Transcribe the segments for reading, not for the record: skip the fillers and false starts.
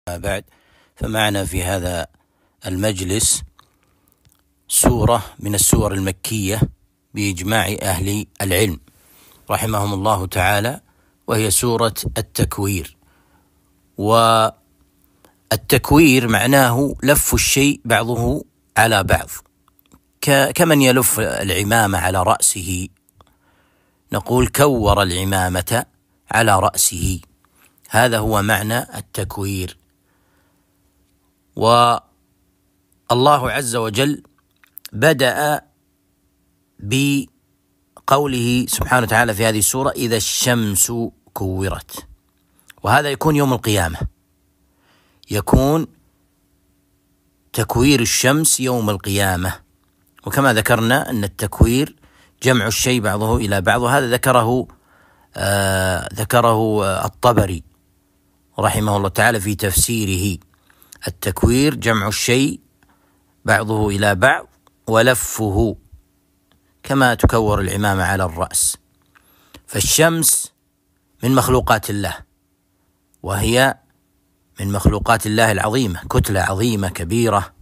بعد، فمعنا في هذا المجلس سورة من السور المكية بإجماع أهل العلم رحمهم الله تعالى، وهي سورة التكوير. والتكوير معناه لف الشيء بعضه على بعض، كمن يلف العمامة على رأسه، نقول كور العمامة على رأسه، هذا هو معنى التكوير. والله عز وجل بدأ بقوله سبحانه وتعالى في هذه السورة: إذا الشمس كورت، وهذا يكون يوم القيامة، يكون تكوير الشمس يوم القيامة. وكما ذكرنا أن التكوير جمع الشيء بعضه إلى بعض، وهذا ذكره الطبري رحمه الله تعالى في تفسيره: التكوير جمع الشيء بعضه إلى بعض ولفه كما تكور العمامة على الرأس. فالشمس من مخلوقات الله، وهي من مخلوقات الله العظيمة، كتلة عظيمة كبيرة،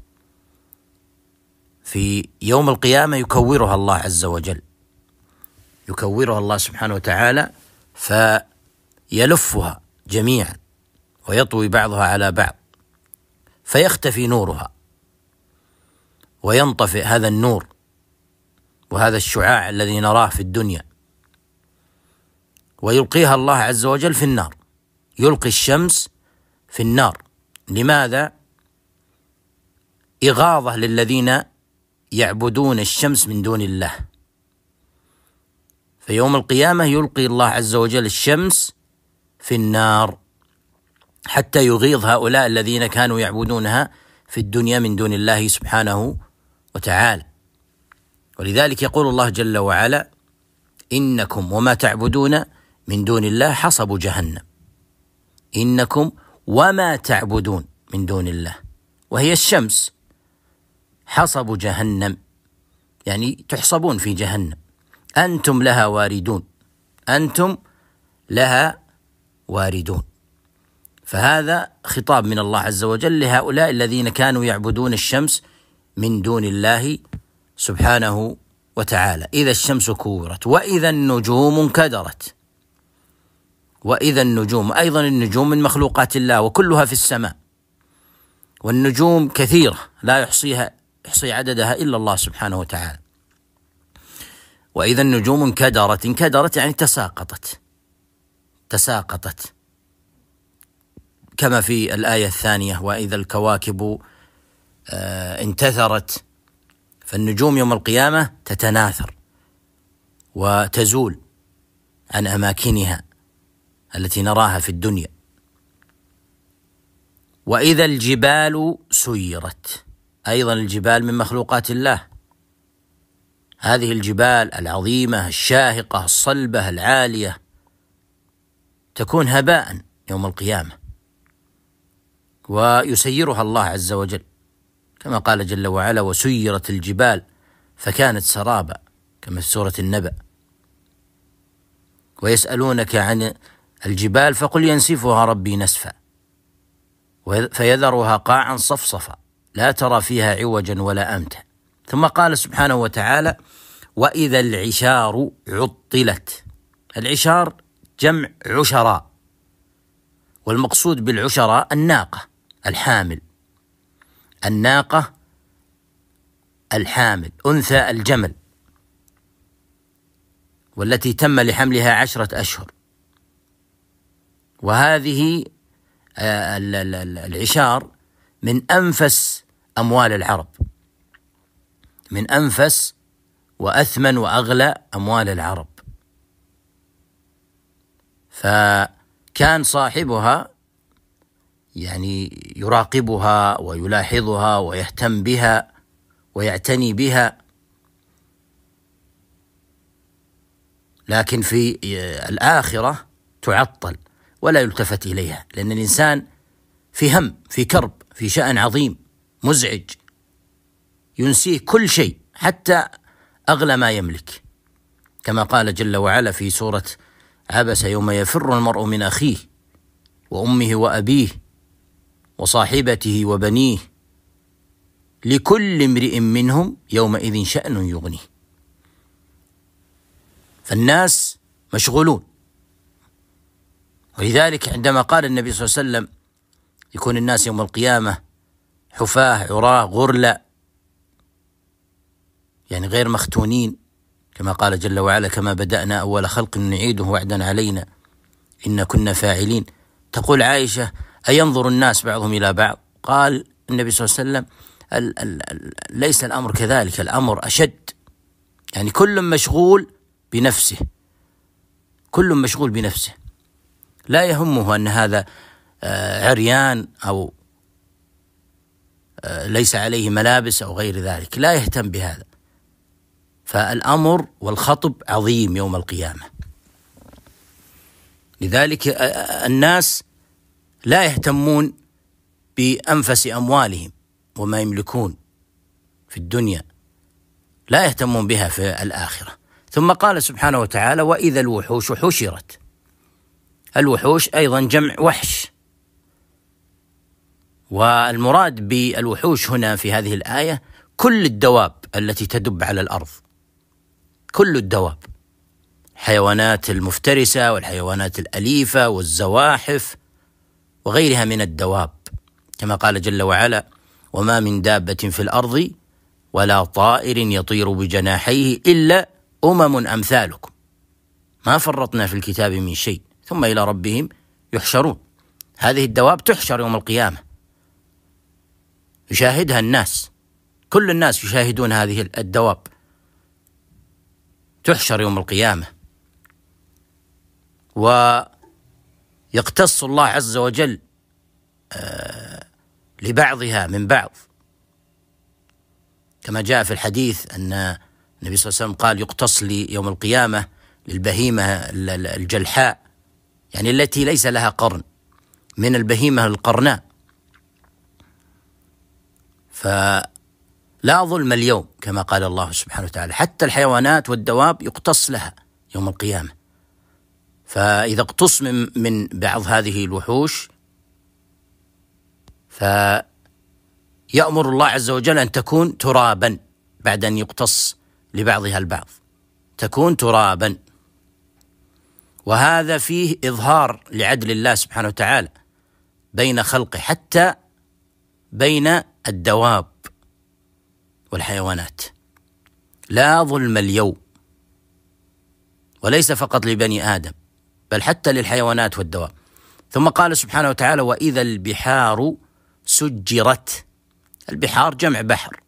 في يوم القيامة يكورها الله عز وجل، يكورها الله سبحانه وتعالى، فيلفها جميعا ويطوي بعضها على بعض، فيختفي نورها وينطفئ هذا النور وهذا الشعاع الذي نراه في الدنيا، ويلقيها الله عز وجل في النار، يلقي الشمس في النار. لماذا؟ إغاظة للذين يعبدون الشمس من دون الله. فيوم القيامة يلقي الله عز وجل الشمس في النار حتى يغيظ هؤلاء الذين كانوا يعبدونها في الدنيا من دون الله سبحانه وتعالى. ولذلك يقول الله جل وعلا: إنكم وما تعبدون من دون الله حصب جهنم. إنكم وما تعبدون من دون الله، وهي الشمس، حصب جهنم، يعني تحصبون في جهنم، أنتم لها واردون، أنتم لها واردون. فهذا خطاب من الله عز وجل لهؤلاء الذين كانوا يعبدون الشمس من دون الله سبحانه وتعالى. إذا الشمس كورت، وإذا النجوم انكدرت. وإذا النجوم، أيضا النجوم من مخلوقات الله وكلها في السماء، والنجوم كثيرة لا يحصي عددها إلا الله سبحانه وتعالى. وإذا النجوم انكدرت يعني تساقطت كما في الآية الثانية: وإذا الكواكب انتثرت. فالنجوم يوم القيامة تتناثر وتزول عن أماكنها التي نراها في الدنيا. وإذا الجبال سيرت، أيضا الجبال من مخلوقات الله، هذه الجبال العظيمة الشاهقة الصلبة العالية تكون هباء يوم القيامة، ويسيرها الله عز وجل كما قال جل وعلا: وسيرت الجبال فكانت سرابا، كما في سورة النبأ. ويسألونك عن الجبال فقل ينسفها ربي نسفا فيذرها قاعا صفصفا لا ترى فيها عوجا ولا أمتا. ثم قال سبحانه وتعالى: وإذا العشار عطلت. العشار جمع عشراء، والمقصود بالعشراء الناقة الحامل، الناقة الحامل، أنثى الجمل، والتي تم لحملها 10 أشهر. وهذه العشار من أنفس أموال العرب، من أنفس وأثمن وأغلى أموال العرب. فكان صاحبها يعني يراقبها ويلاحظها ويهتم بها ويعتني بها، لكن في الآخرة تعطل ولا يلتفت إليها، لأن الإنسان في هم، في كرب، في شأن عظيم مزعج ينسيه كل شيء حتى أغلى ما يملك، كما قال جل وعلا في سورة عبس: يوم يفر المرء من أخيه وأمه وأبيه وصاحبته وبنيه لكل امرئ منهم يومئذ شأن يغنيه. فالناس مشغولون، ولذلك عندما قال النبي صلى الله عليه وسلم يكون الناس يوم القيامة حفاة عراة غرلا، يعني غير مختونين، كما قال جل وعلا: كما بدأنا أول خلق نعيده وعدا علينا إن كنا فاعلين. تقول عائشة: أينظر الناس بعضهم إلى بعض؟ قال النبي صلى الله عليه وسلم: ليس الأمر كذلك، الأمر أشد، يعني كل مشغول بنفسه، كل مشغول بنفسه، لا يهمه أن هذا عريان أو ليس عليه ملابس أو غير ذلك، لا يهتم بهذا. فالأمر والخطب عظيم يوم القيامة. لذلك الناس لا يهتمون بأنفس أموالهم وما يملكون في الدنيا، لا يهتمون بها في الآخرة. ثم قال سبحانه وتعالى: وإذا الوحوش حشرت. الوحوش أيضا جمع وحش، والمراد بالوحوش هنا في هذه الآية كل الدواب التي تدب على الأرض، كل الدواب، الحيوانات المفترسة والحيوانات الأليفة والزواحف وغيرها من الدواب، كما قال جل وعلا: وما من دابة في الأرض ولا طائر يطير بجناحيه إلا أمم أمثالكم ما فرطنا في الكتاب من شيء ثم إلى ربهم يحشرون. هذه الدواب تحشر يوم القيامة، يشاهدها الناس، كل الناس يشاهدون هذه الدواب، تحشر يوم القيامة. ويقتص الله عز وجل لبعضها من بعض، كما جاء في الحديث أن النبي صلى الله عليه وسلم قال: يقتص لي يوم القيامة للبهيمة الجلحاء، يعني التي ليس لها قرن، من البهيمة القرناء. فلا ظلم اليوم كما قال الله سبحانه وتعالى، حتى الحيوانات والدواب يقتص لها يوم القيامة. فإذا اقتص من بعض هذه الوحوش فيأمر الله عز وجل أن تكون ترابا، بعد أن يقتص لبعضها البعض تكون ترابا. وهذا فيه إظهار لعدل الله سبحانه وتعالى بين خلقه، حتى بين الدواب والحيوانات. لا ظلم اليوم، وليس فقط لبني آدم بل حتى للحيوانات والدواب. ثم قال سبحانه وتعالى: وإذا البحار سجرت. البحار جمع بحر،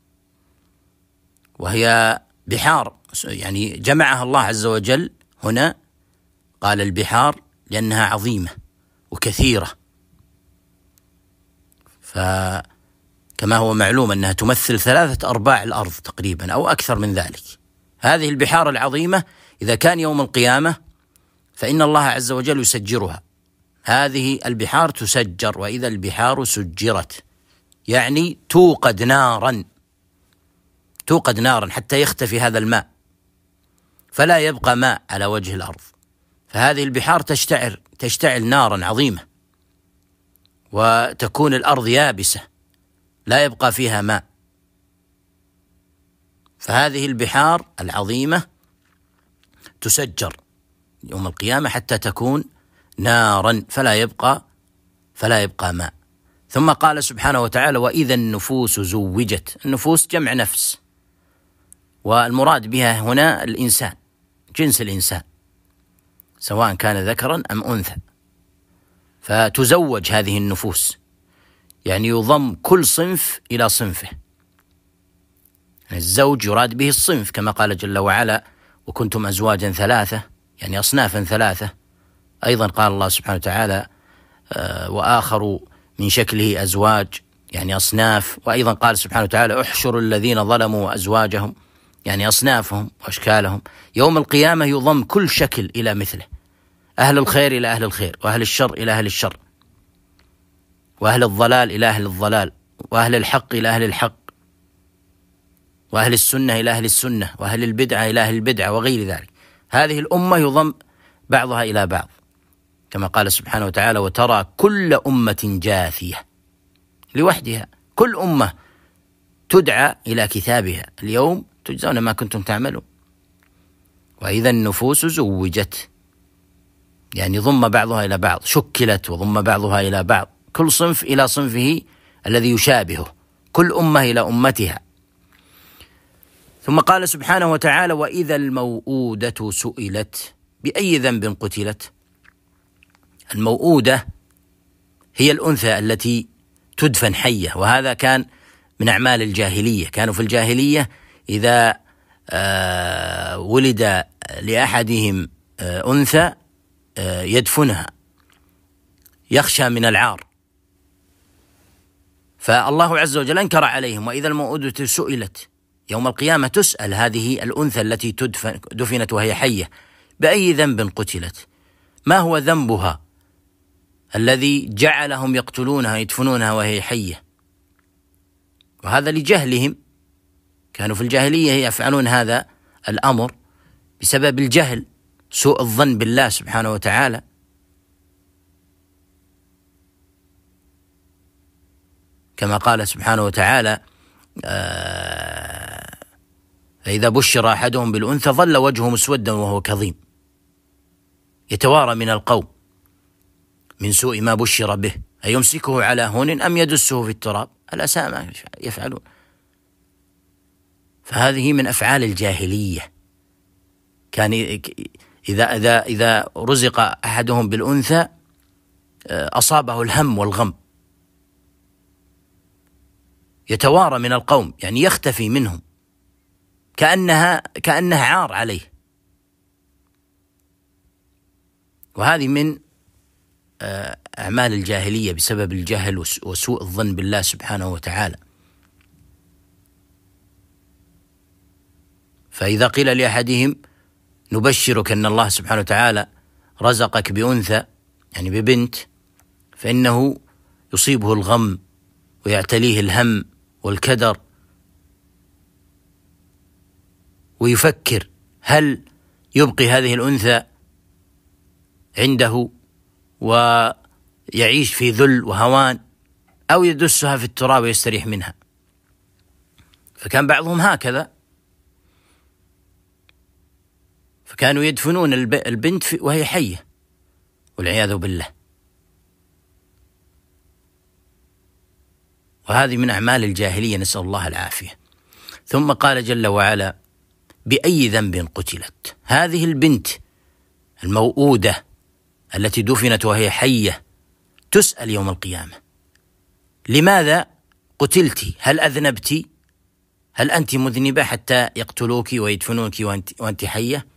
وهي بحار يعني جمعها الله عز وجل هنا، قال البحار لأنها عظيمة وكثيرة، فكما هو معلوم أنها تمثل 3/4 الأرض تقريبا أو أكثر من ذلك. هذه البحار العظيمة إذا كان يوم القيامة فإن الله عز وجل يسجرها. هذه البحار تسجر، وإذا البحار سجرت يعني توقد نارا، توقد نارا حتى يختفي هذا الماء، فلا يبقى ماء على وجه الأرض. فهذه البحار تشتعل نارا عظيمة، وتكون الأرض يابسة لا يبقى فيها ماء. فهذه البحار العظيمة تسجر يوم القيامة حتى تكون نارا فلا يبقى ماء. ثم قال سبحانه وتعالى: وإذا النفوس زوجت. النفوس جمع نفس، والمراد بها هنا الإنسان، جنس الإنسان، سواء كان ذكرا أم أنثى. فتزوج هذه النفوس، يعني يضم كل صنف إلى صنفه. الزوج يراد به الصنف، كما قال جل وعلا: وكنتم أزواجا ثلاثة، يعني أصنافا ثلاثة. أيضا قال الله سبحانه وتعالى: وآخر من شكله أزواج، يعني أصناف. وأيضا قال سبحانه وتعالى: احشروا الذين ظلموا وأزواجهم، يعني أصنافهم وأشكالهم. يوم القيامة يضم كل شكل إلى مثله، أهل الخير إلى أهل الخير، وأهل الشر إلى أهل الشر، وأهل الضلال إلى أهل الضلال، وأهل الحق إلى أهل الحق، وأهل السنة إلى أهل السنة، وأهل البدعة إلى أهل البدعة، وغير ذلك. هذه الأمة يضم بعضها إلى بعض، كما قال سبحانه وتعالى: وترى كل أمة جاثية. لوحدها. كل أمة تدعى إلى كتابها: اليوم تجزون ما كنتم تعملون. وإذا النفوس زوجت، يعني ضم بعضها إلى بعض، شكلت وضم بعضها إلى بعض، كل صنف إلى صنفه الذي يشابهه، كل أمة إلى أمتها. ثم قال سبحانه وتعالى: وإذا الموءودة سئلت بأي ذنب قتلت. الموءودة هي الأنثى التي تدفن حية، وهذا كان من أعمال الجاهلية. كانوا في الجاهلية إذا ولد لأحدهم أنثى يدفنها، يخشى من العار، فالله عز وجل أنكر عليهم: وإذا الموءودة سئلت. يوم القيامة تسأل هذه الأنثى التي دفنت وهي حية: بأي ذنب قتلت؟ ما هو ذنبها الذي جعلهم يقتلونها يدفنونها وهي حية؟ وهذا لجهلهم، كانوا في الجاهلية يفعلون هذا الأمر بسبب الجهل، سوء الظن بالله سبحانه وتعالى. كما قال سبحانه وتعالى: فإذا بشر أحدهم بالأنثى ظل وجهه مسودا وهو كظيم يتوارى من القوم من سوء ما بشر به أيمسكه على هون أم يدسه في التراب ألا ساء ما يفعلون. فهذه من أفعال الجاهلية. كان إذا رزق أحدهم بالأنثى أصابه الهم والغم، يتوارى من القوم، يعني يختفي منهم كأنها عار عليه. وهذه من أعمال الجاهلية بسبب الجهل وسوء الظن بالله سبحانه وتعالى. فإذا قيل لأحدهم: نبشرك أن الله سبحانه وتعالى رزقك بأنثى، يعني ببنت، فإنه يصيبه الغم ويعتليه الهم والكدر، ويفكر هل يبقي هذه الأنثى عنده ويعيش في ذل وهوان أو يدسها في التراب ويستريح منها. فكان بعضهم هكذا، فكانوا يدفنون البنت وهي حية والعياذ بالله. وهذه من أعمال الجاهلية، نسأل الله العافية. ثم قال جل وعلا: بأي ذنب قتلت. هذه البنت الموءودة التي دفنت وهي حية تسأل يوم القيامة: لماذا قتلت؟ هل أذنبت؟ هل أنت مذنبة حتى يقتلوك ويدفنوك وأنت حية؟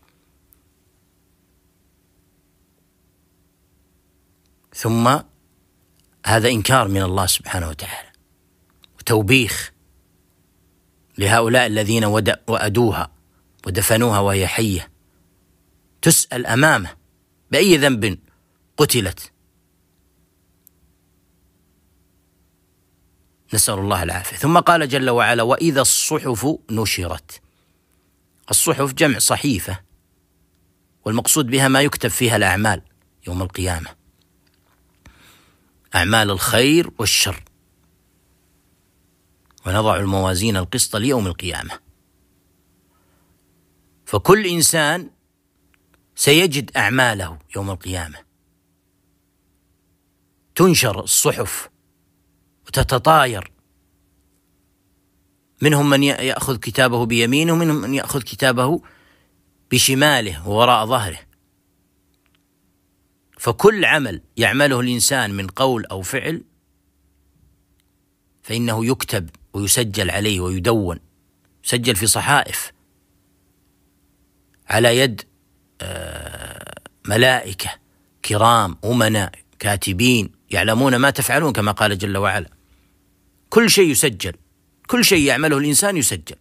ثم هذا إنكار من الله سبحانه وتعالى وتوبيخ لهؤلاء الذين وأدوها ودفنوها وهي حية، تسأل أمامه: بأي ذنب قتلت؟ نسأل الله العافية. ثم قال جل وعلا: وإذا الصحف نشرت. الصحف جمع صحيفة، والمقصود بها ما يكتب فيها الأعمال يوم القيامة، أعمال الخير والشر، ونضع الموازين القسط ليوم القيامة. فكل إنسان سيجد أعماله يوم القيامة، تنشر الصحف وتتطاير، منهم من يأخذ كتابه بيمينه، ومنهم من يأخذ كتابه بشماله ووراء ظهره. فكل عمل يعمله الإنسان من قول أو فعل فإنه يكتب ويسجل عليه ويدون، يسجل في صحائف على يد ملائكة كرام أمناء كاتبين يعلمون ما تفعلون، كما قال جل وعلا: كل شيء يسجل، كل شيء يعمله الإنسان يسجل،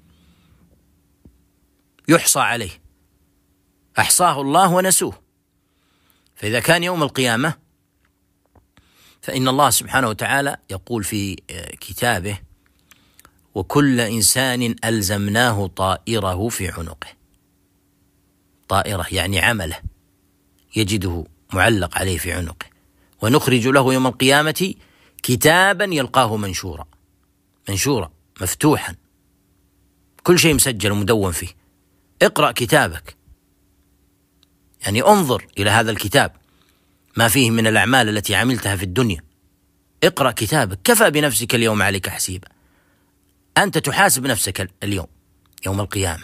يحصى عليه، أحصاه الله ونسوه. فإذا كان يوم القيامة فإن الله سبحانه وتعالى يقول في كتابه: وكل إنسان ألزمناه طائره في عنقه. طائرة يعني عمله يجده معلق عليه في عنقه، ونخرج له يوم القيامة كتابا يلقاه منشورا مفتوحا، كل شيء مسجل ومدون فيه. اقرأ كتابك، يعني انظر إلى هذا الكتاب ما فيه من الأعمال التي عملتها في الدنيا. اقرأ كتابك، كفى بنفسك اليوم عليك حسيبا. أنت تحاسب نفسك اليوم يوم القيامة،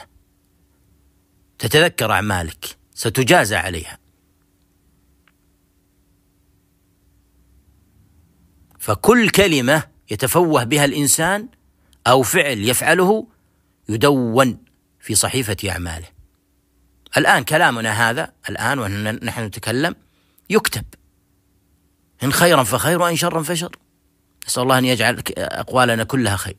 تتذكر أعمالك ستجازى عليها. فكل كلمة يتفوه بها الإنسان أو فعل يفعله يدون في صحيفة أعماله. الآن كلامنا هذا الآن ونحن نتكلم يكتب، إن خيرا فخير وإن شرا فشر. نسأل الله أن يجعل أقوالنا كلها خير.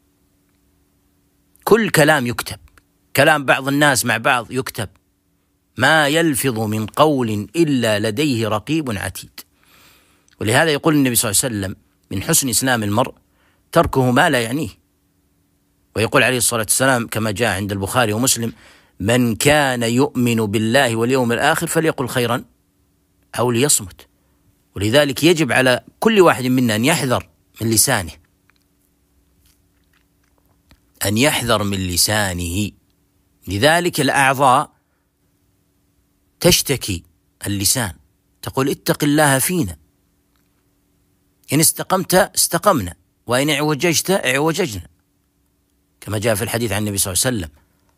كل كلام يكتب، كلام بعض الناس مع بعض يكتب. ما يلفظ من قول إلا لديه رقيب عتيد. ولهذا يقول النبي صلى الله عليه وسلم من حسن إسلام المرء تركه ما لا يعنيه. ويقول عليه الصلاة والسلام كما جاء عند البخاري ومسلم: من كان يؤمن بالله واليوم الآخر فليقل خيرا أو ليصمت. ولذلك يجب على كل واحد منا أن يحذر من لسانه، أن يحذر من لسانه. لذلك الأعضاء تشتكي اللسان، تقول: اتق الله فينا، إن استقمت استقمنا، وإن اعوججت اعوججنا، كما جاء في الحديث عن النبي صلى الله عليه وسلم.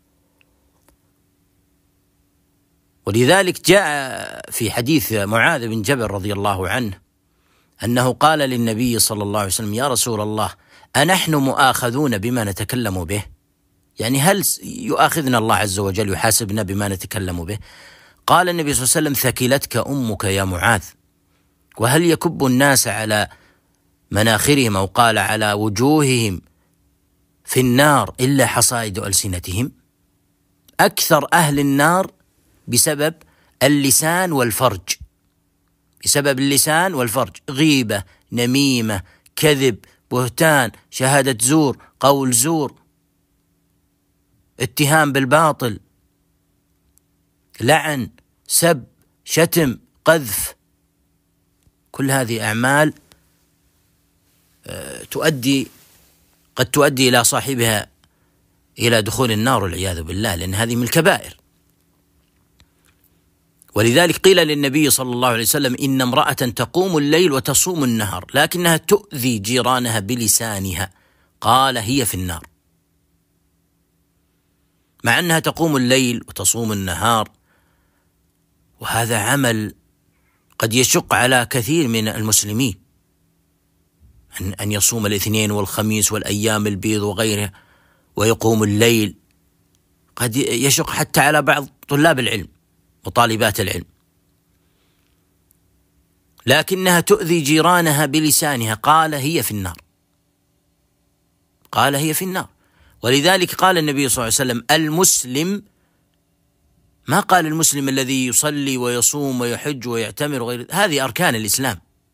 ولذلك جاء في حديث معاذ بن جبل رضي الله عنه أنه قال للنبي صلى الله عليه وسلم: يا رسول الله، أنحن مؤاخذون بما نتكلم به؟ يعني هل يؤاخذنا الله عز وجل، يحاسبنا بما نتكلم به؟ قال النبي صلى الله عليه وسلم: ثكلتك أمك يا معاذ، وهل يكب الناس على مناخرهم أو قال على وجوههم في النار إلا حصائد ألسنتهم؟ أكثر أهل النار بسبب اللسان والفرج، بسبب اللسان والفرج، غيبة، نميمة، كذب، بهتان، شهادة زور، قول زور، اتهام بالباطل، لعن، سب، شتم، قذف. كل هذه أعمال قد تؤدي إلى صاحبها إلى دخول النار والعياذ بالله، لأن هذه من الكبائر. ولذلك قيل للنبي صلى الله عليه وسلم: إن امرأة تقوم الليل وتصوم النهار لكنها تؤذي جيرانها بلسانها، قال: هي في النار. مع أنها تقوم الليل وتصوم النهار، وهذا عمل قد يشق على كثير من المسلمين، أن يصوم الاثنين والخميس والأيام البيض وغيرها ويقوم الليل، قد يشق حتى على بعض طلاب العلم وطالبات العلم، لكنها تؤذي جيرانها بلسانها، قال: هي في النار، قال: هي في النار. ولذلك قال النبي صلى الله عليه وسلم: المسلم، ما قال المسلم الذي يصلي ويصوم ويحج ويعتمر وغير، هذه أركان الإسلام،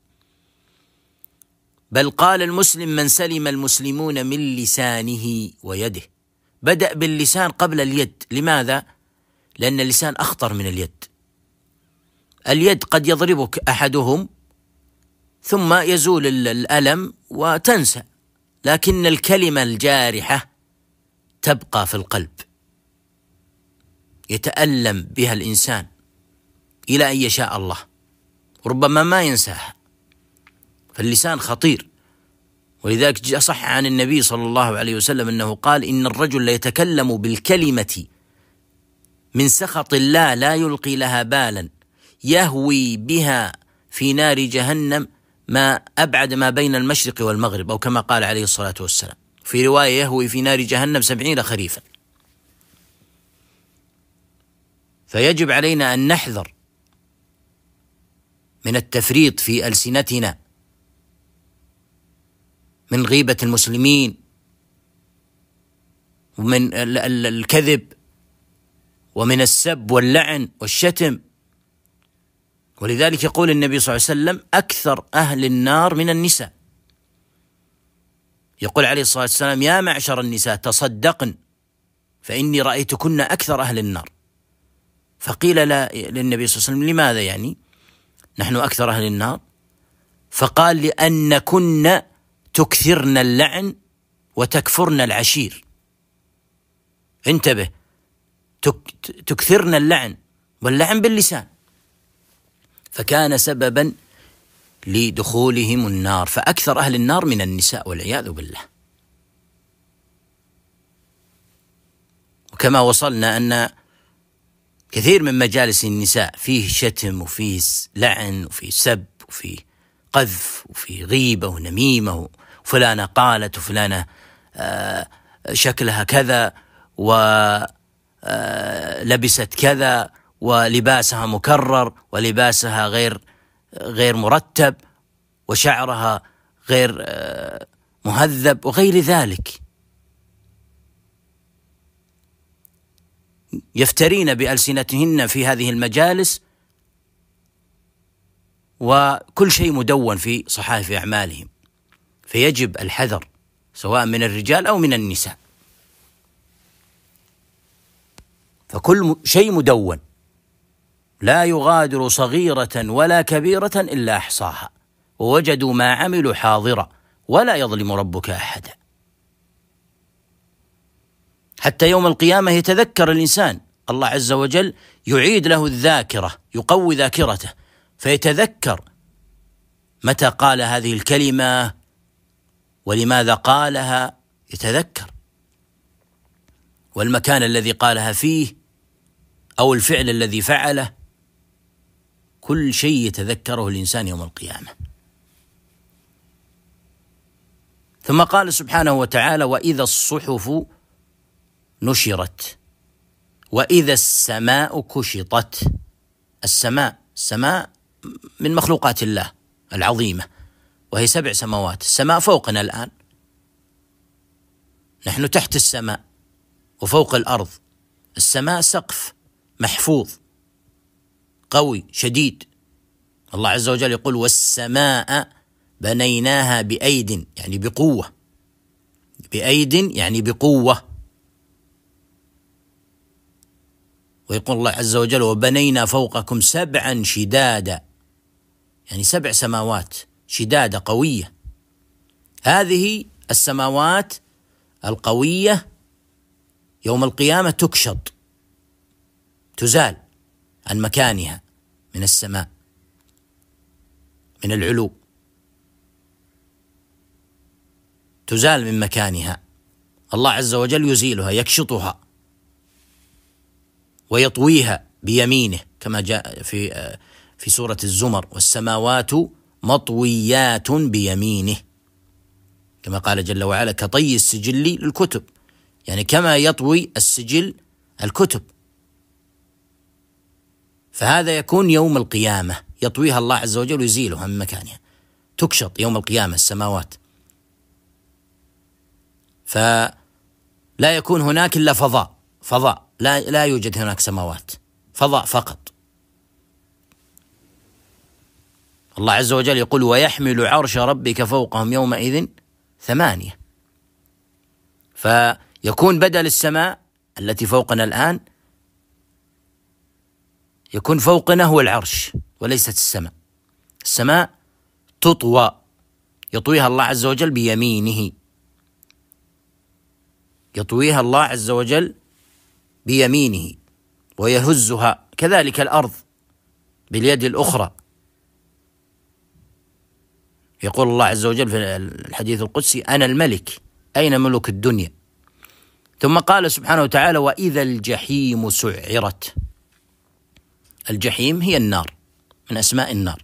بل قال: المسلم من سلم المسلمون من لسانه ويده. بدأ باللسان قبل اليد. لماذا؟ لأن اللسان أخطر من اليد. اليد قد يضربك أحدهم ثم يزول الألم وتنسى، لكن الكلمة الجارحة تبقى في القلب، يتألم بها الإنسان إلى أن يشاء الله، وربما ما ينساها. فاللسان خطير. ولذلك صح عن النبي صلى الله عليه وسلم أنه قال: إن الرجل ليتكلم بالكلمة من سخط الله لا يلقي لها بالا يهوي بها في نار جهنم ما أبعد ما بين المشرق والمغرب، أو كما قال عليه الصلاة والسلام في رواية: يهوي في نار جهنم 70 خريفا. فيجب علينا أن نحذر من التفريط في ألسنتنا، من غيبة المسلمين، ومن الكذب، ومن السب واللعن والشتم. ولذلك يقول النبي صلى الله عليه وسلم: أكثر أهل النار من النساء. يقول عليه الصلاة والسلام: يا معشر النساء تصدقن فإني رأيتكن أكثر أهل النار. فقيل للنبي صلى الله عليه وسلم: لماذا يعني نحن أكثر أهل النار؟ فقال لأن كن تكثرن اللعن وتكفرن العشير. انتبه، تكثرن اللعن، واللعن باللسان، فكان سببا لدخولهم النار، فأكثر أهل النار من النساء والعياذ بالله. وكما وصلنا أن كثير من مجالس النساء فيه شتم وفيه لعن وفيه سب وفيه قذف وفيه غيبة ونميمة، وفلانة قالت وفلانة شكلها كذا ولبست كذا ولباسها مكرر ولباسها غير مرتب وشعرها غير مهذب وغير ذلك. يفترين بألسنتهن في هذه المجالس، وكل شيء مدون في صحائف أعمالهم، فيجب الحذر سواء من الرجال أو من النساء، فكل شيء مدون، لا يغادر صغيرة ولا كبيرة إلا أحصاها ووجدوا ما عملوا حاضرا ولا يظلم ربك أحدا. حتى يوم القيامة يتذكر الإنسان، الله عز وجل يعيد له الذاكرة، يقوي ذاكرته فيتذكر متى قال هذه الكلمة ولماذا قالها، يتذكر، والمكان الذي قالها فيه أو الفعل الذي فعله، كل شيء يتذكره الإنسان يوم القيامة. ثم قال سبحانه وتعالى: وإذا الصحف نشرت وإذا السماء كشطت. السماء من مخلوقات الله العظيمة، وهي 7 سماوات. السماء فوقنا الآن، نحن تحت السماء وفوق الأرض. السماء سقف محفوظ قوي شديد. الله عز وجل يقول: والسماء بنيناها بأيد، يعني بقوة، بأيد يعني بقوة. ويقول الله عز وجل: وبنينا فوقكم 7 شدادا، يعني 7 سماوات شدادة قوية. هذه السماوات القوية يوم القيامة تكشط، تزال عن مكانها من السماء، من العلو، تزال من مكانها. الله عز وجل يزيلها، يكشطها ويطويها بيمينه، كما جاء في سورة الزمر: والسماوات مطويات بيمينه، كما قال جل وعلا: كطي السجل للكتب، يعني كما يطوي السجل الكتب. فهذا يكون يوم القيامة، يطويها الله عز وجل ويزيلها من مكانها، تكشط يوم القيامة السماوات، فلا يكون هناك إلا فضاء، لا يوجد هناك سماوات، فضاء فقط. الله عز وجل يقول: ويحمل عرش ربك فوقهم يومئذ 8. فيكون بدل السماء التي فوقنا الآن، يكون فوقنا هو العرش وليست السماء. السماء تطوى، يطويها الله عز وجل بيمينه، يطويها الله عز وجل بيمينه ويهزها. كذلك الأرض باليد الأخرى. يقول الله عز وجل في الحديث القدسي: أنا الملك، أين ملك الدنيا؟ ثم قال سبحانه وتعالى: وإذا الجحيم سعرت. الجحيم هي النار، من أسماء النار.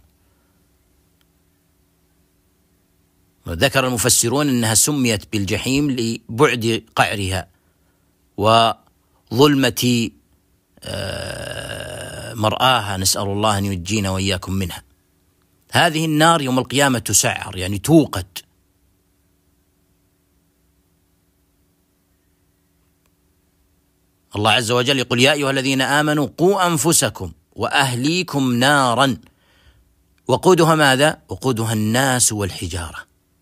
وذكر المفسرون أنها سميت بالجحيم لبعد قعرها وظلمة مرآها، نسأل الله أن ينجينا وإياكم منها. هذه النار يوم القيامة تسعر، يعني توقد. الله عز وجل يقول: يا أيها الذين آمنوا قوا أنفسكم وأهليكم نارا وقودها ماذا؟ وقودها الناس والحجارة.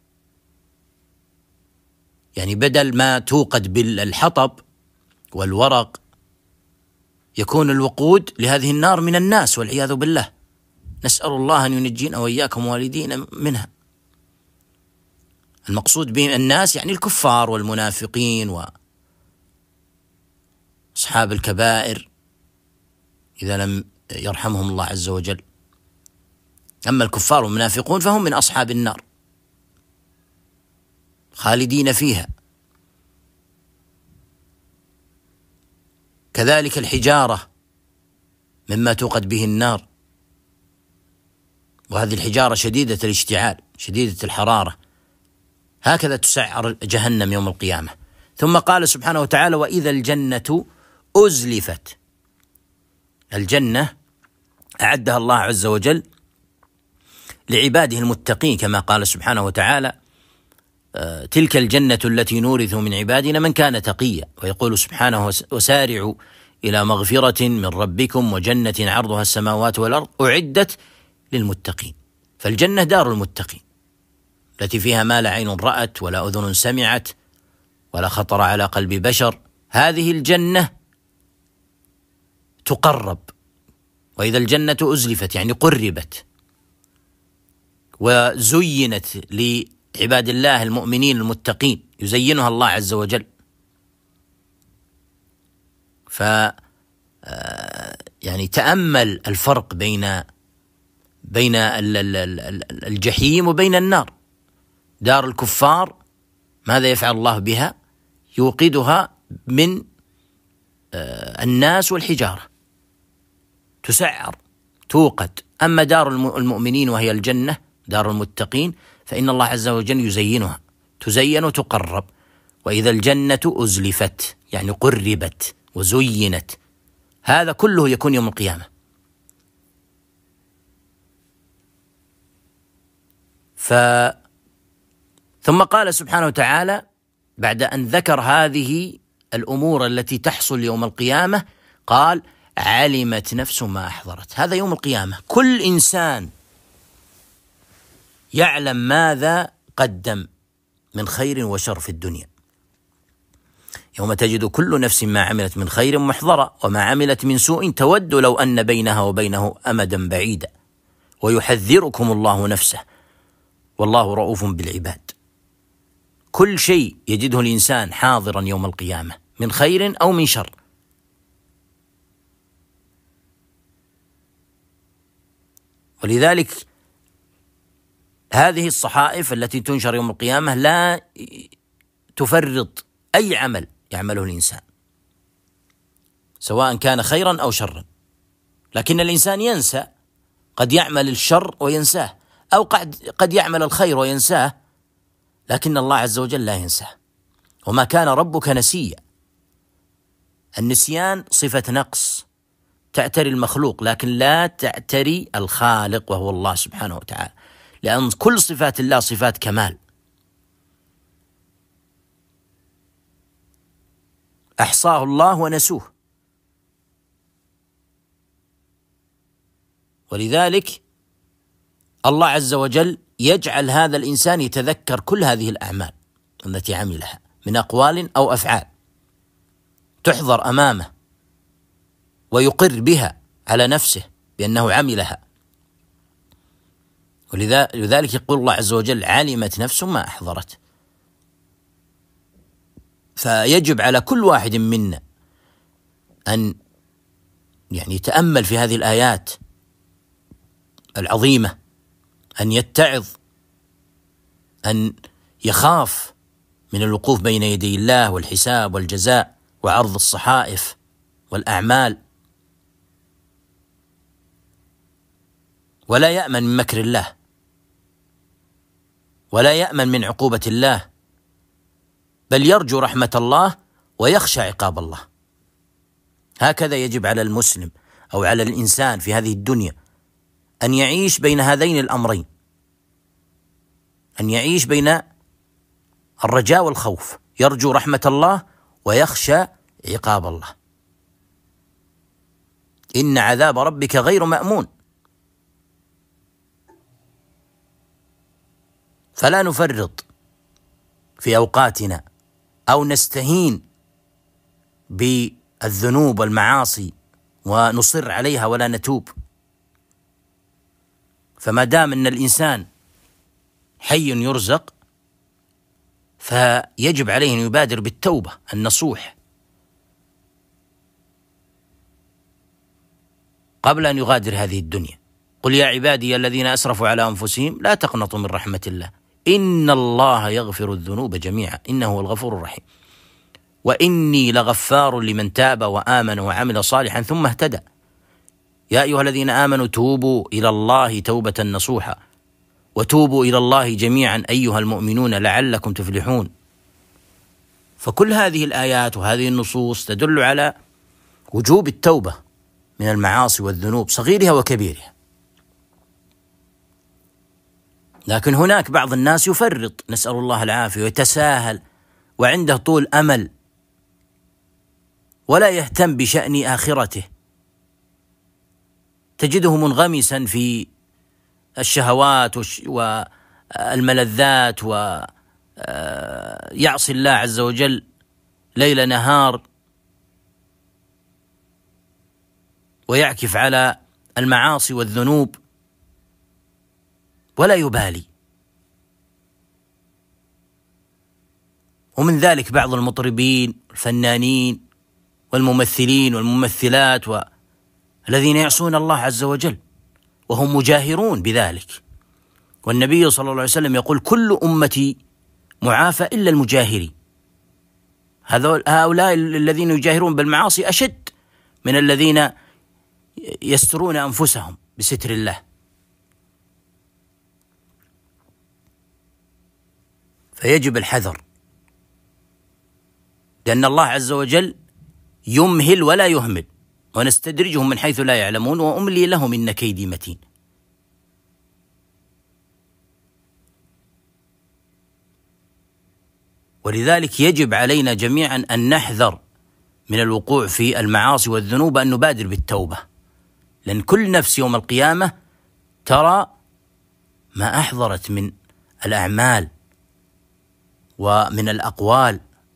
يعني بدل ما توقد بالحطب والورق، يكون الوقود لهذه النار من الناس والعياذ بالله، نسأل الله أن ينجينا وإياكم والدينا منها. المقصود بهم الناس يعني الكفار والمنافقين وأصحاب الكبائر إذا لم يرحمهم الله عز وجل. أما الكفار والمنافقون فهم من أصحاب النار خالدين فيها. كذلك الحجارة مما توقد به النار، وهذه الحجارة شديدة الاشتعال شديدة الحرارة، هكذا تسعر جهنم يوم القيامة. ثم قال سبحانه وتعالى: وإذا الجنة أزلفت. الجنة أعدها الله عز وجل لعباده المتقين كما قال سبحانه وتعالى: تلك الجنة التي نورث من عبادنا من كان تقيا. ويقول سبحانه: وسارعوا إلى مغفرة من ربكم وجنة عرضها السماوات والأرض أعدت للمتقين. فالجنة دار المتقين التي فيها ما لا عين رأت ولا أذن سمعت ولا خطر على قلب بشر. هذه الجنة تقرب، وإذا الجنة أزلفت يعني قربت وزينت لعباد الله المؤمنين المتقين، يزينها الله عز وجل. يعني تأمل الفرق بين الجحيم وبين النار. دار الكفار ماذا يفعل الله بها؟ يوقدها من الناس والحجارة، تسعر توقد. أما دار المؤمنين وهي الجنة دار المتقين فإن الله عز وجل يزينها، تزين وتقرب. وإذا الجنة أزلفت يعني قربت وزينت. هذا كله يكون يوم القيامة. ثم قال سبحانه وتعالى بعد أن ذكر هذه الأمور التي تحصل يوم القيامة قال: علمت نفس ما أحضرت. هذا يوم القيامة، كل إنسان يعلم ماذا قدم من خير وشر في الدنيا. يوم تجد كل نفس ما عملت من خير محضرة وما عملت من سوء تود لو أن بينها وبينه أمدا بعيدا ويحذركم الله نفسه والله رؤوف بالعباد. كل شيء يجده الإنسان حاضرا يوم القيامة من خير أو من شر. ولذلك هذه الصحائف التي تنشر يوم القيامة لا تفرط أي عمل يعمله الإنسان سواء كان خيرا أو شرا، لكن الإنسان ينسى، قد يعمل الشر وينساه، أو قد يعمل الخير وينساه، لكن الله عز وجل لا ينساه. وما كان ربك نسيا. النسيان صفة نقص تعتري المخلوق لكن لا تعتري الخالق وهو الله سبحانه وتعالى، لأن كل صفات الله صفات كمال. أحصاه الله ونسوه. ولذلك الله عز وجل يجعل هذا الإنسان يتذكر كل هذه الأعمال التي عملها من أقوال أو أفعال، تحضر أمامه ويقر بها على نفسه بأنه عملها. ولذلك يقول الله عز وجل: علمت نفس ما أحضرت. فيجب على كل واحد منا أن يتأمل في هذه الآيات العظيمة، أن يتعظ، أن يخاف من الوقوف بين يدي الله والحساب والجزاء وعرض الصحائف والأعمال، ولا يأمن من مكر الله ولا يأمن من عقوبة الله، بل يرجو رحمة الله ويخشى عقاب الله. هكذا يجب على المسلم أو على الإنسان في هذه الدنيا أن يعيش بين هذين الأمرين، أن يعيش بين الرجاء والخوف، يرجو رحمة الله ويخشى عقاب الله. إن عذاب ربك غير مأمون. فلا نفرط في أوقاتنا أو نستهين بالذنوب والمعاصي ونصر عليها ولا نتوب، فما دام أن الإنسان حي يرزق، فيجب عليه أن يبادر بالتوبة النصوح قبل أن يغادر هذه الدنيا. قل يا عبادي الذين أسرفوا على أنفسهم لا تقنطوا من رحمة الله إن الله يغفر الذنوب جميعا إنه هو الغفور الرحيم وإني لغفار لمن تاب وآمن وعمل صالحا ثم اهتدى. يا أيها الذين آمنوا توبوا إلى الله توبة نصوحا وتوبوا إلى الله جميعا أيها المؤمنون لعلكم تفلحون. فكل هذه الآيات وهذه النصوص تدل على وجوب التوبة من المعاصي والذنوب صغيرها وكبيرها. لكن هناك بعض الناس يفرط، نسأل الله العافية، ويتساهل وعنده طول أمل ولا يهتم بشأن آخرته، تجده منغمسا في الشهوات والملذات ويعصي الله عز وجل ليل نهار ويعكف على المعاصي والذنوب ولا يبالي. ومن ذلك بعض المطربين الفنانين والممثلين والممثلات الذين يعصون الله عز وجل وهم مجاهرون بذلك. والنبي صلى الله عليه وسلم يقول كل أمتي معافى إلا المجاهرين. هؤلاء الذين يجاهرون بالمعاصي أشد من الذين يسترون أنفسهم بستر الله. فيجب الحذر، لأن الله عز وجل يمهل ولا يهمل، ونستدرجهم من حيث لا يعلمون وأملي لهم إن كيدي متين. ولذلك يجب علينا جميعا أن نحذر من الوقوع في المعاصي والذنوب، أن نبادر بالتوبة، لأن كل نفس يوم القيامة ترى ما أحضرت من الأعمال ومن الأقوال،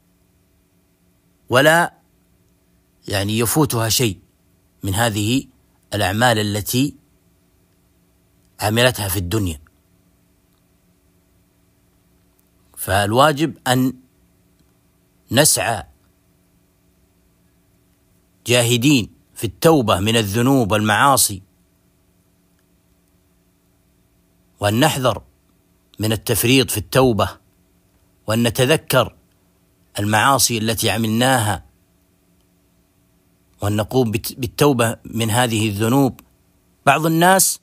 ولا يفوتها شيء من هذه الأعمال التي عملتها في الدنيا. فالواجب أن نسعى جاهدين في التوبة من الذنوب والمعاصي، وأن نحذر من التفريط في التوبة، وأن نتذكر المعاصي التي عملناها، وأن نقوم بالتوبة من هذه الذنوب. بعض الناس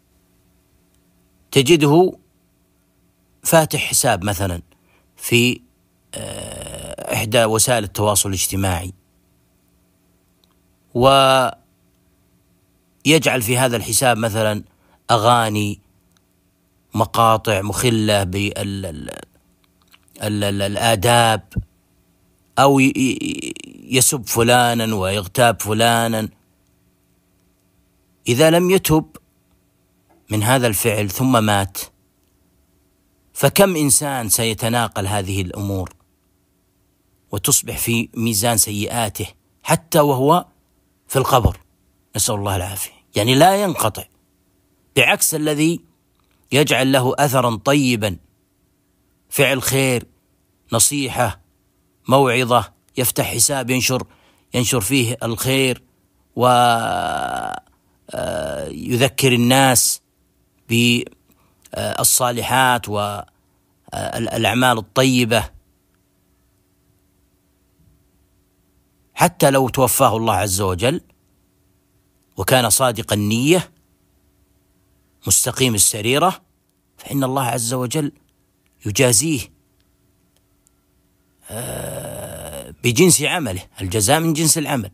تجده فاتح حساب مثلا في إحدى وسائل التواصل الاجتماعي، ويجعل في هذا الحساب مثلا أغاني، مقاطع مخلة بالآداب، أو يسب فلانا ويغتاب فلانا. إذا لم يتب من هذا الفعل ثم مات، فكم إنسان سيتناقل هذه الأمور وتصبح في ميزان سيئاته حتى وهو في القبر، نسأل الله العافية. لا ينقطع، بعكس الذي يجعل له أثرا طيبا، فعل خير، نصيحة، موعظة، يفتح حساب ينشر فيه الخير ويذكر الناس بالصالحات والأعمال الطيبة. حتى لو توفاه الله عز وجل وكان صادق النية مستقيم السريرة، فإن الله عز وجل يجازيه بجنس عمله، الجزاء من جنس العمل.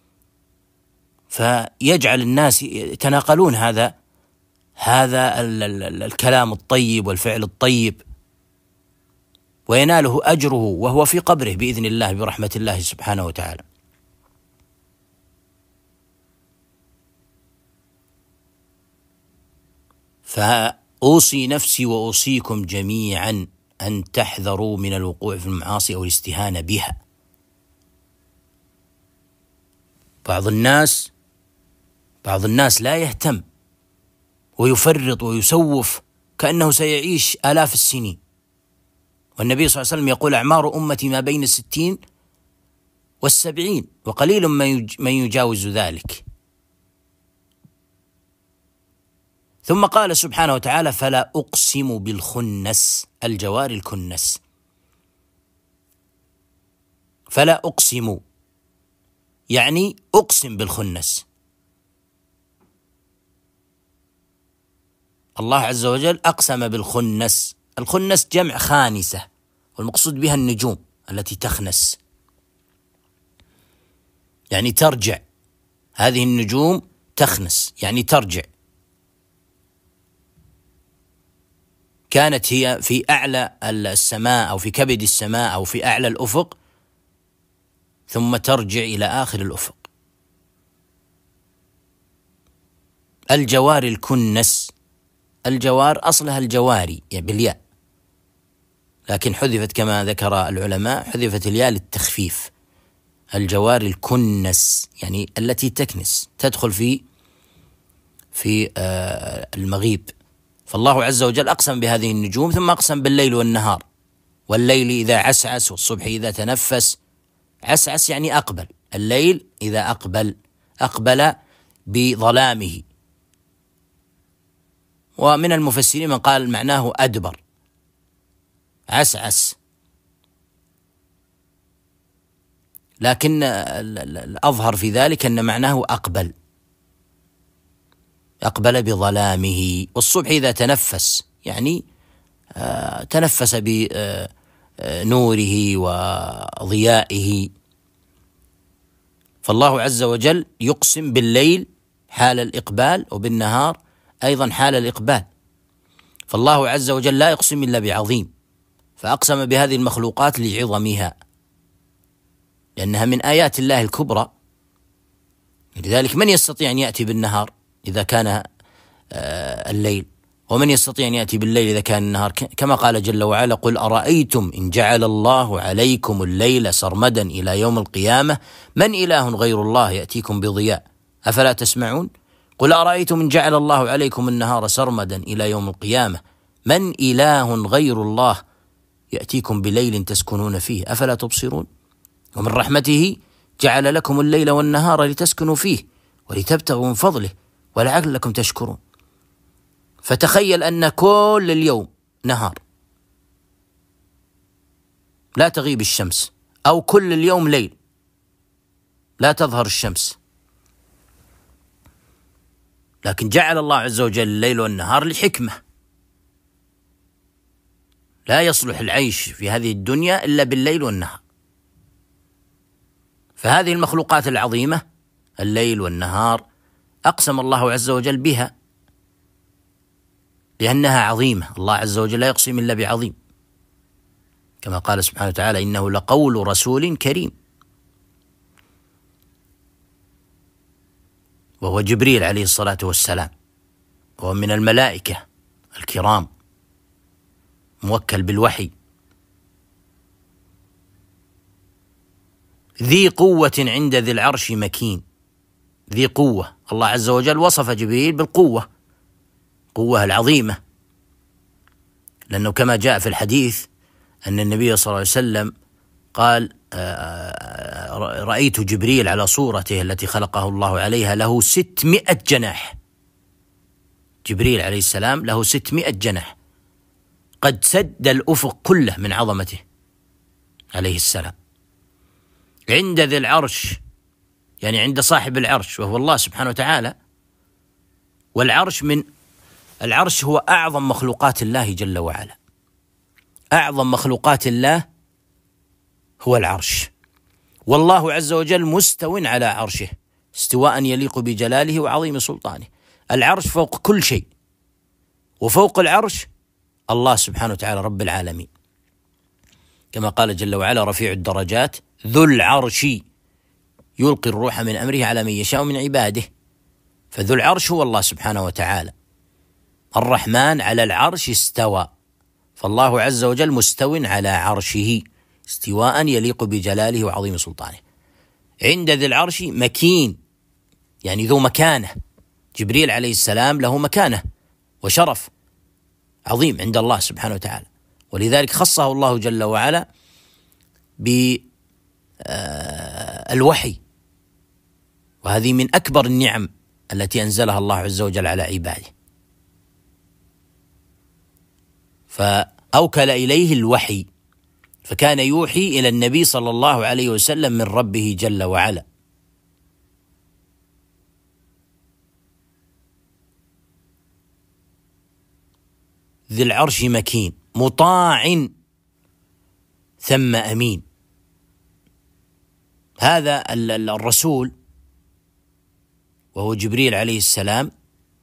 فيجعل الناس يتناقلون هذا الكلام الطيب والفعل الطيب، ويناله أجره وهو في قبره بإذن الله برحمة الله سبحانه وتعالى. فأوصي نفسي وأوصيكم جميعا أن تحذروا من الوقوع في المعاصي أو الاستهانة بها. بعض الناس لا يهتم ويفرط ويسوف كأنه سيعيش آلاف السنين. والنبي صلى الله عليه وسلم يقول: أعمار أمتي ما بين 60 و70 وقليل من يجاوز ذلك. ثم قال سبحانه وتعالى: فلا أقسم بالخنس، الجوار الكنس. فلا أقسم يعني أقسم بالخنس. الله عز وجل أقسم بالخنس. الخنس جمع خانسة، والمقصود بها النجوم التي تخنس، يعني ترجع. هذه النجوم تخنس يعني ترجع. كانت هي في أعلى السماء أو في كبد السماء أو في أعلى الأفق، ثم ترجع إلى آخر الأفق. الجوار الكنس. الجوار أصلها الجواري يعني بالياء، لكن حذفت كما ذكر العلماء، حذفت الياء للتخفيف. الجوار الكنس يعني التي تكنس، تدخل في المغيب. فالله عز وجل أقسم بهذه النجوم، ثم أقسم بالليل والنهار. والليل إذا عسعس والصبح إذا تنفس. عسعس يعني أقبل. الليل إذا أقبل بظلامه. ومن المفسرين من قال معناه أدبر، عسعس، لكن الأظهر في ذلك أن معناه أقبل بظلامه. والصبح إذا تنفس يعني تنفس بنوره وضيائه. فالله عز وجل يقسم بالليل حال الإقبال، وبالنهار أيضا حال الإقبال. فالله عز وجل لا يقسم إلا بعظيم، فأقسم بهذه المخلوقات لعظمها، لأنها من آيات الله الكبرى. لذلك من يستطيع أن يأتي بالنهار إذا كان الليل، ومن يستطيع أن يأتي بالليل إذا كان النهار؟ كما قال جل وعلا: قل أرأيتم إن جعل الله عليكم الليل سرمدا إلى يوم القيامة من إله غير الله يأتيكم بضياء أفلا تسمعون. قل أرأيتم إن جعل الله عليكم النهار سرمدا إلى يوم القيامة من إله غير الله يأتيكم بليل تسكنون فيه أفلا تبصرون. ومن رحمته جعل لكم الليل والنهار لتسكنوا فيه ولتبتغوا من فضله ولعلكم تشكرون. فتخيل أن كل اليوم نهار لا تغيب الشمس، أو كل اليوم ليل لا تظهر الشمس، لكن جعل الله عز وجل الليل والنهار لحكمة. لا يصلح العيش في هذه الدنيا إلا بالليل والنهار. فهذه المخلوقات العظيمة الليل والنهار أقسم الله عز وجل بها لأنها عظيمة. الله عز وجل لا يقسم إلا بعظيم، كما قال سبحانه وتعالى: إنه لقول رسول كريم. وهو جبريل عليه الصلاة والسلام، وهو من الملائكة الكرام موكل بالوحي، ذي قوة عند ذي العرش مكين. ذي قوة، الله عز وجل وصف جبريل بالقوة، قوة العظيمة، لأنه كما جاء في الحديث أن النبي صلى الله عليه وسلم قال: رأيت جبريل على صورته التي خلقه الله عليها له 600 جناح. جبريل عليه السلام له 600 جناح، قد سد الأفق كله من عظمته عليه السلام. عند ذي العرش يعني عند صاحب العرش وهو الله سبحانه وتعالى. العرش هو أعظم مخلوقات الله جل وعلا. أعظم مخلوقات الله هو العرش، والله عز وجل مستو على عرشه استواء يليق بجلاله وعظيم سلطانه. العرش فوق كل شيء، وفوق العرش الله سبحانه وتعالى رب العالمين، كما قال جل وعلا: رفيع الدرجات ذو العرش يلقي الروح من أمره على من يشاء من عباده. فذو العرش هو الله سبحانه وتعالى. الرحمن على العرش استوى، فالله عز وجل مستو على عرشه استواء يليق بجلاله وعظيم سلطانه. عند ذي العرش مكين يعني ذو مكانة. جبريل عليه السلام له مكانة وشرف عظيم عند الله سبحانه وتعالى، ولذلك خصه الله جل وعلا بالوحي، وهذه من أكبر النعم التي أنزلها الله عز وجل على عباده. فأوكل إليه الوحي، فكان يوحي إلى النبي صلى الله عليه وسلم من ربه جل وعلا. ذي العرش مكين مطاع ثم أمين. هذا الرسول وهو جبريل عليه السلام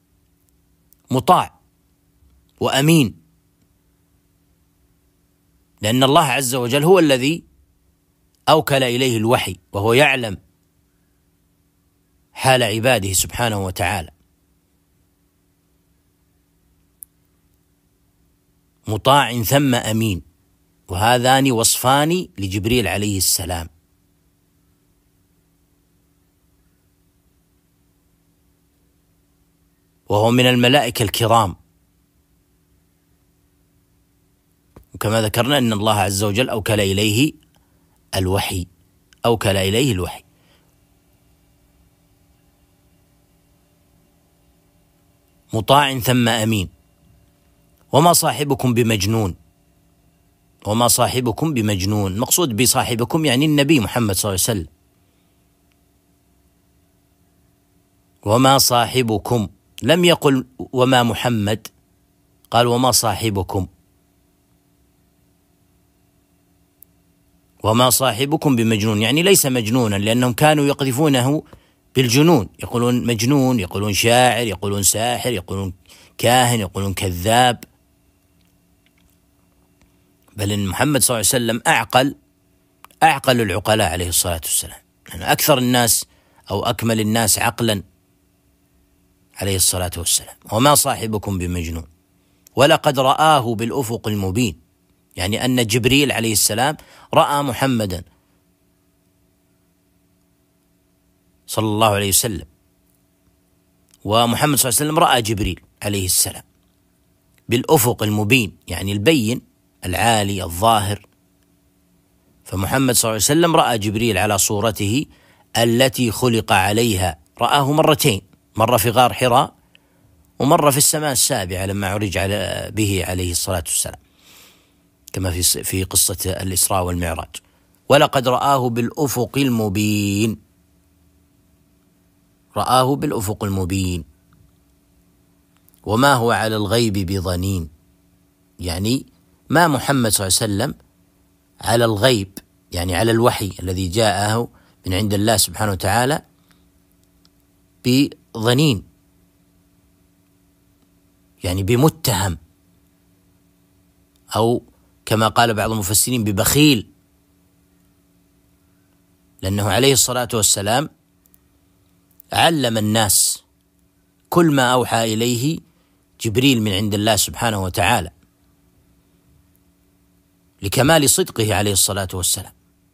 مطاع وأمين، لأن الله عز وجل هو الذي أوكل إليه الوحي، وهو يعلم حال عباده سبحانه وتعالى. مطاع ثم أمين، وهذان وصفان لجبريل عليه السلام. وهو من الملائكة الكرام، وكما ذكرنا أن الله عز وجل أوكل إليه الوحي، أوكل إليه الوحي. مطاع ثم أمين. وما صاحبكم بمجنون، وما صاحبكم بمجنون، مقصود بصاحبكم يعني النبي محمد صلى الله عليه وسلم. وما صاحبكم، لم يقل وما محمد، قال وما صاحبكم. وما صاحبكم بمجنون يعني ليس مجنونا، لأنهم كانوا يقذفونه بالجنون، يقولون مجنون، يقولون شاعر، يقولون ساحر، يقولون كاهن، يقولون كذاب. بل إن محمد صلى الله عليه وسلم أعقل العقلاء عليه الصلاة والسلام، يعني أكثر الناس أو أكمل الناس عقلا عليه الصلاة والسلام. وما صاحبكم بمجنون ولقد رآه بالأفق المبين، يعني أن جبريل عليه السلام رأى محمدا صلى الله عليه وسلم، ومحمد صلى الله عليه وسلم رأى جبريل عليه السلام بالأفق المبين، يعني البين العالي الظاهر. فمحمد صلى الله عليه وسلم رأى جبريل على صورته التي خلق عليها، رآه مرتين، مرة في غار حراء ومرة في السماء السابعة لما عرج به عليه الصلاة والسلام، كما في قصة الإسراء والمعراج. ولقد رآه بالأفق المبين، رآه بالأفق المبين. وما هو على الغيب بضنين، يعني ما محمد صلى الله عليه وسلم على الغيب، يعني على الوحي الذي جاءه من عند الله سبحانه وتعالى بضنين، يعني بمتهم، أو كما قال بعض المفسرين ببخيل، لأنه عليه الصلاة والسلام علم الناس كل ما أوحى إليه جبريل من عند الله سبحانه وتعالى لكمال صدقه عليه الصلاة والسلام،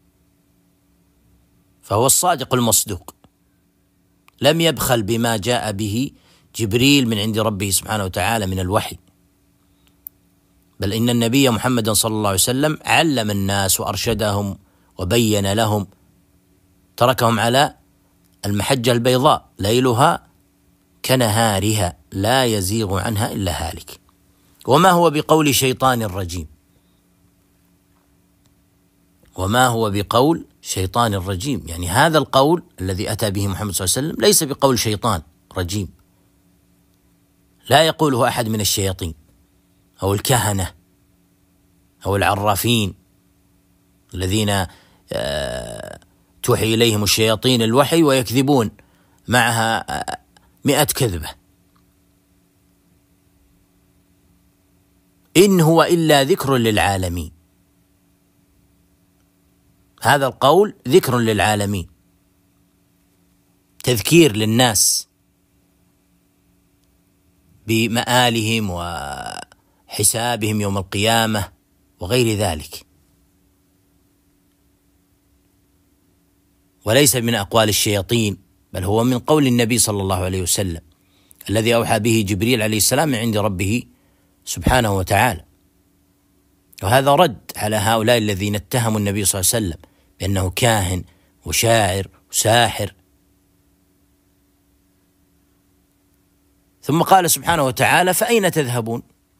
فهو الصادق المصدوق، لم يبخل بما جاء به جبريل من عند ربه سبحانه وتعالى من الوحي. بل إن النبي محمد صلى الله عليه وسلم علم الناس وأرشدهم وبين لهم، تركهم على المحجة البيضاء ليلها كنهارها لا يزيغ عنها إلا هالك. وما هو بقول شيطان رجيم، وما هو بقول شيطان الرجيم، يعني هذا القول الذي أتى به محمد صلى الله عليه وسلم ليس بقول شيطان رجيم، لا يقوله أحد من الشياطين أو الكهنة أو العرافين الذين توحي إليهم الشياطين الوحي ويكذبون معها 100 كذبة. إن هو إلا ذكر للعالمين، هذا القول ذكر للعالمين، تذكير للناس بمآلهم وحسابهم يوم القيامة وغير ذلك، وليس من أقوال الشياطين، بل هو من قول النبي صلى الله عليه وسلم. الذي أوحى به جبريل عليه السلام من عند ربه سبحانه وتعالى. وهذا رد على هؤلاء الذين اتهموا النبي صلى الله عليه وسلم بأنه كاهن وشاعر وساحر. ثم قال سبحانه وتعالى: فأين تذهبون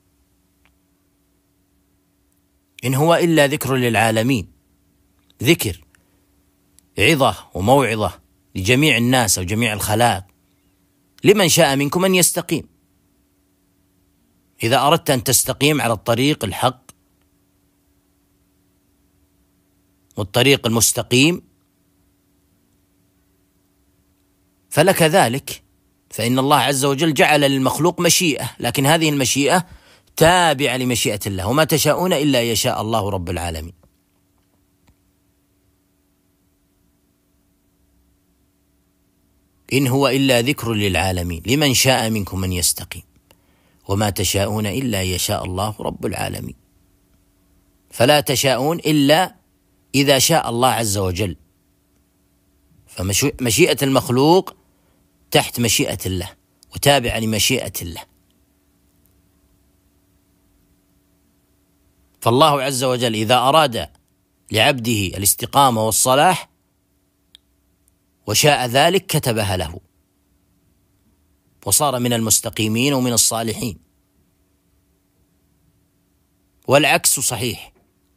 إن هو إلا ذكر للعالمين. ذكر، عظة وموعظة لجميع الناس أو جميع الخلائق، لمن شاء منكم أن يستقيم. إذا أردت أن تستقيم على الطريق الحق والطريق المستقيم فلك ذلك، فإن الله عز وجل جعل للمخلوق مشيئة، لكن هذه المشيئة تابعة لمشيئة الله، وما تشاءون إلا يشاء الله رب العالمين. إن هو إلا ذكر للعالمين لمن شاء منكم أن يستقيم، وما تشاءون إلا يشاء الله رب العالمين. فلا تشاءون إلا إذا شاء الله عز وجل، فمشيئة المخلوق تحت مشيئة الله وتابعة لمشيئة الله. فالله عز وجل إذا أراد لعبده الاستقامة والصلاح وشاء ذلك كتبها له، وصار من المستقيمين ومن الصالحين. والعكس صحيح،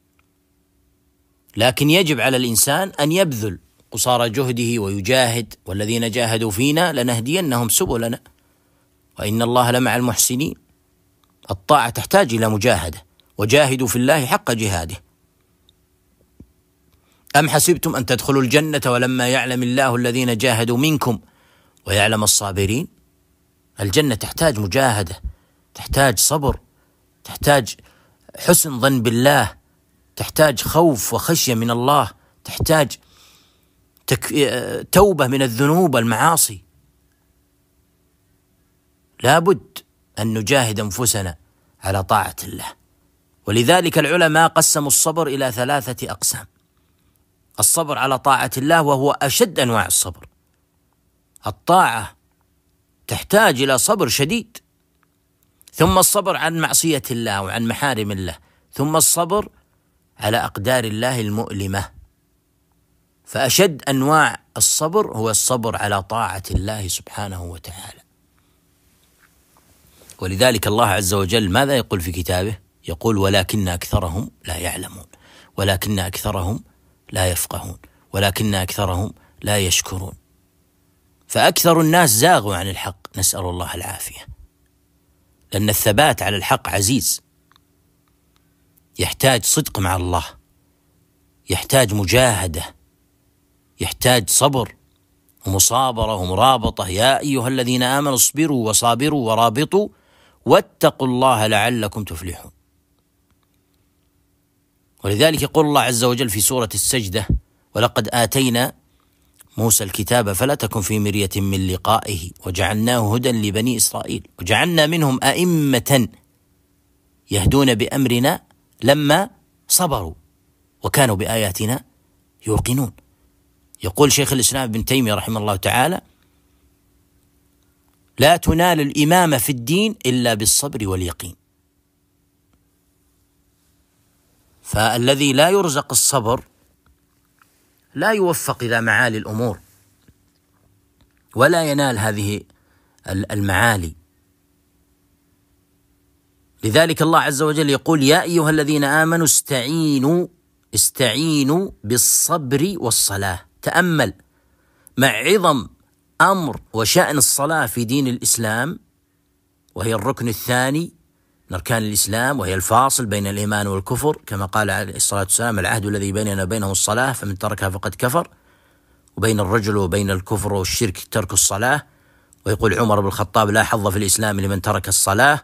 لكن يجب على الإنسان أن يبذل قصارى جهده ويجاهد، والذين جاهدوا فينا لنهدينهم سبلنا وإن الله لمع المحسنين. الطاعة تحتاج إلى مجاهدة، وجاهدوا في الله حق جهاده. أم حسبتم أن تدخلوا الجنة ولما يعلم الله الذين جاهدوا منكم ويعلم الصابرين. الجنة تحتاج مجاهدة، تحتاج صبر، تحتاج حسن ظن بالله، تحتاج خوف وخشية من الله، تحتاج توبة من الذنوب والمعاصي. لابد أن نجاهد أنفسنا على طاعة الله. ولذلك العلماء قسموا الصبر إلى 3 أقسام: الصبر على طاعة الله وهو أشد أنواع الصبر. الطاعة تحتاج إلى صبر شديد، ثم الصبر عن معصية الله وعن محارم الله، ثم الصبر على أقدار الله المؤلمة. فأشد أنواع الصبر هو الصبر على طاعة الله سبحانه وتعالى. ولذلك الله عز وجل ماذا يقول في كتابه؟ يقول: ولكن أكثرهم لا يعلمون، ولكن أكثرهم لا يفقهون، ولكن أكثرهم لا يشكرون. فأكثر الناس زاغوا عن الحق، نسأل الله العافية، لأن الثبات على الحق عزيز، يحتاج صدق مع الله، يحتاج مجاهدة، يحتاج صبر ومصابرة ومرابطة. يا أيها الذين آمنوا اصبروا وصابروا ورابطوا واتقوا الله لعلكم تفلحون. ولذلك يقول الله عز وجل في سورة السجدة: ولقد آتينا موسى الكتاب فلا تكن في مرية من لقائه وجعلناه هدى لبني إسرائيل وجعلنا منهم أئمة يهدون بأمرنا لما صبروا وكانوا بآياتنا يوقنون. يقول شيخ الإسلام ابن تيمية رحمه الله تعالى: لا تنال الإمامة في الدين إلا بالصبر واليقين. فالذي لا يرزق الصبر لا يوفق إلى معالي الأمور ولا ينال هذه المعالي. لذلك الله عز وجل يقول: يا أيها الذين آمنوا استعينوا بالصبر والصلاة. تأمل مع عظم أمر وشأن الصلاة في دين الإسلام، وهي الركن الثاني من أركان الإسلام، وهي الفاصل بين الإيمان والكفر، كما قال عليه الصلاة والسلام: العهد الذي بيننا وبينهم الصلاة فمن تركها فقد كفر. وبين الرجل وبين الكفر والشرك ترك الصلاة. ويقول عمر بن الخطاب: لا حظ في الإسلام لمن ترك الصلاة.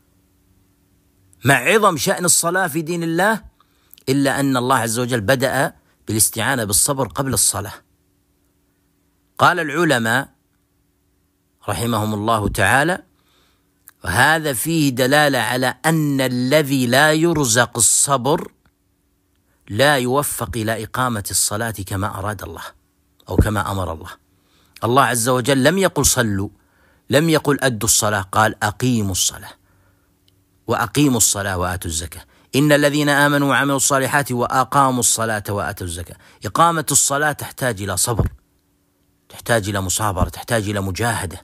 مع عظم شأن الصلاة في دين الله، إلا أن الله عز وجل بدأ بالاستعانة بالصبر قبل الصلاة. قال العلماء رحمهم الله تعالى: وهذا فيه دلالة على أن الذي لا يرزق الصبر لا يوفق إلى إقامة الصلاة كما أراد الله أو كما أمر الله. الله عز وجل لم يقل صلوا، لم يقل أدوا الصلاة، قال أقيموا الصلاة، وأقيموا الصلاة وآتوا الزكاة. إن الذين آمنوا وعملوا الصالحات وأقاموا الصلاة وآتوا الزكاة. إقامة الصلاة تحتاج إلى صبر، تحتاج إلى مصابرة، تحتاج إلى مجاهدة،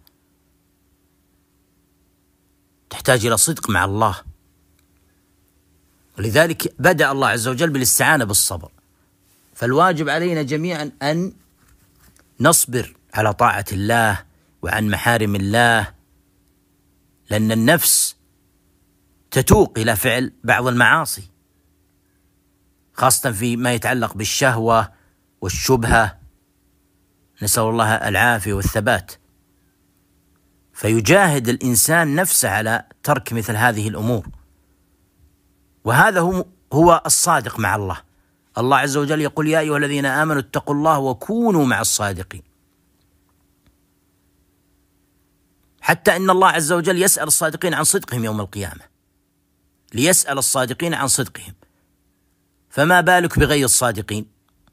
تحتاج إلى صدق مع الله. ولذلك بدأ الله عز وجل بالاستعانة بالصبر. فالواجب علينا جميعا أن نصبر على طاعة الله وعن محارم الله، لأن النفس تتوق إلى فعل بعض المعاصي، خاصة فيما يتعلق بالشهوة والشبهة، نسأل الله العافية والثبات. فيجاهد الإنسان نفسه على ترك مثل هذه الأمور، وهذا هو الصادق مع الله. الله عز وجل يقول: يا أيها الذين آمنوا اتقوا الله وكونوا مع الصادقين. حتى إن الله عز وجل يسأل الصادقين عن صدقهم يوم القيامة، ليسأل الصادقين عن صدقهم، فما بالك بغير الصادقين؟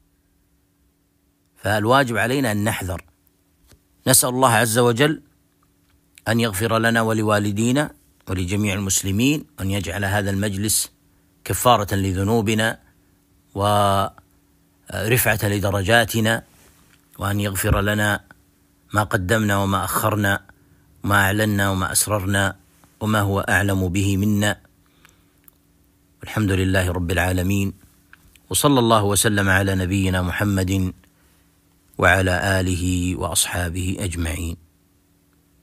فالواجب علينا أن نحذر. نسأل الله عز وجل أن يغفر لنا ولوالدينا ولجميع المسلمين، وأن يجعل هذا المجلس كفارة لذنوبنا ورفعة لدرجاتنا، وأن يغفر لنا ما قدمنا وما أخرنا، ما أعلنا وما أسررنا، وما هو أعلم به منا. الحمد لله رب العالمين، وصلى الله وسلم على نبينا محمد وعلى آله وأصحابه أجمعين.